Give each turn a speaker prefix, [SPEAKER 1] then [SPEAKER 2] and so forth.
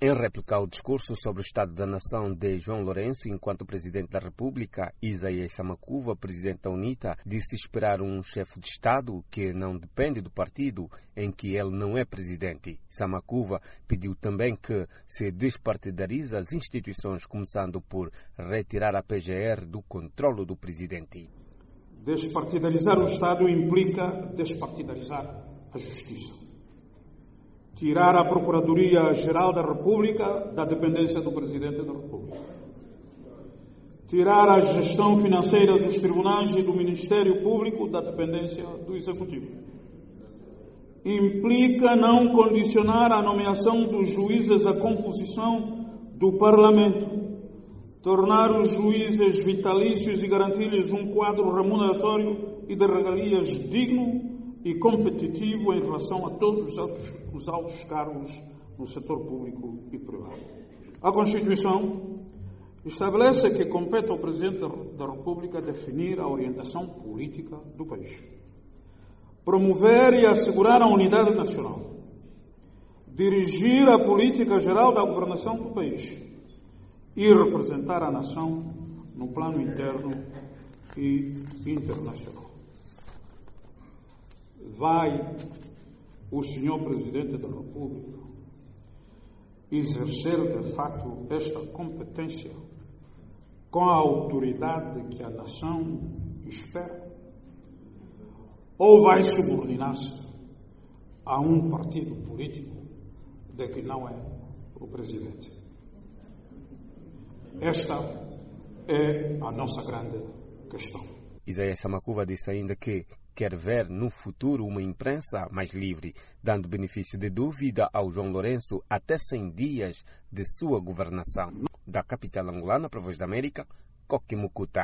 [SPEAKER 1] Em réplica ao discurso sobre o Estado da Nação de João Lourenço, enquanto Presidente da República, Isaías Samakuva, Presidente da UNITA, disse esperar um chefe de Estado que não depende do partido em que ele não é Presidente. Samakuva pediu também que se despartidarize as instituições, começando por retirar a PGR do controlo do Presidente.
[SPEAKER 2] Despartidarizar o Estado implica despartidarizar a Justiça. Tirar a Procuradoria-Geral da República da dependência do Presidente da República. Tirar a gestão financeira dos tribunais e do Ministério Público da dependência do Executivo. Implica não condicionar a nomeação dos juízes à composição do Parlamento. Tornar os juízes vitalícios e garantir-lhes um quadro remuneratório e de regalias digno e competitivo em relação a todos os altos cargos no setor público e privado. A Constituição estabelece que compete ao Presidente da República definir a orientação política do país, promover e assegurar a unidade nacional, dirigir a política geral da governação do país e representar a nação no plano interno e internacional. Vai o Sr. Presidente da República exercer de facto esta competência com a autoridade que a nação espera? Ou vai subordinar-se a um partido político de que não é o Presidente? Esta é a nossa grande questão.
[SPEAKER 1] Isaías Samakuva disse ainda que quer ver no futuro uma imprensa mais livre, dando benefício de dúvida ao João Lourenço até 100 dias de sua governação. Da capital angolana, para a Voz da América, Coque Mucuta.